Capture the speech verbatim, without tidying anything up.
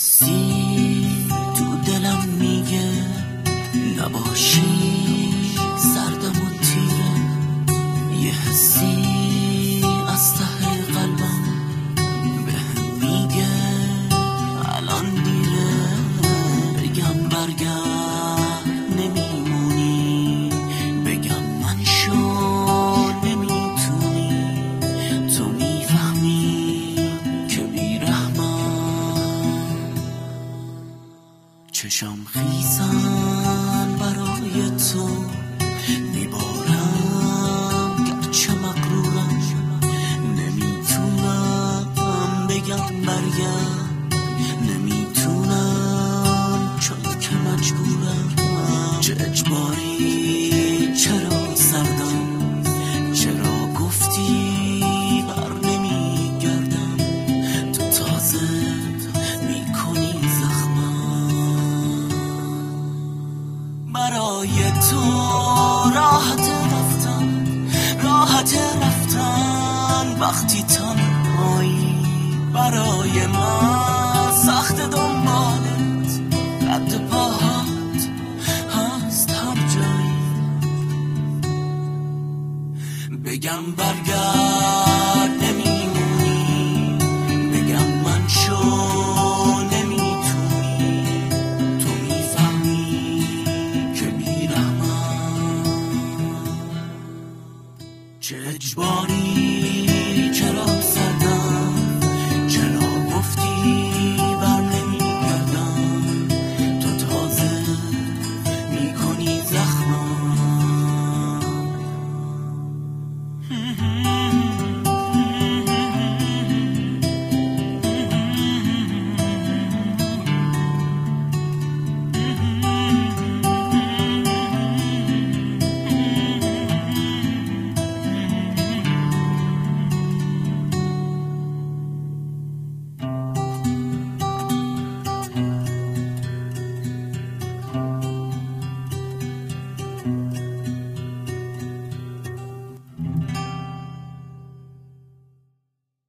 حسی تو دلم میگه نباشی سردم و تیره، یه حسی از ته قلبم بهم میگه الان دیره. بگم برگرد نمیمونی، بگم من شو نمیتونی، تو میفهمی که بیرحمم. چشم خیزن برای تو میبارم گرچه مغرورم، نمیتونم بگم برگرد، نمیتونم چون که مجبورم. چه اجباری، چرا سردم، چرا گفتی بر نمیگردم، تو تازه میکنی زخمم. برای تو راحت رفتن، راحت رفتن وقتی تنهایی، برای من سخت دنبالت، رد پاهات هست هر جایی. بگم برگرد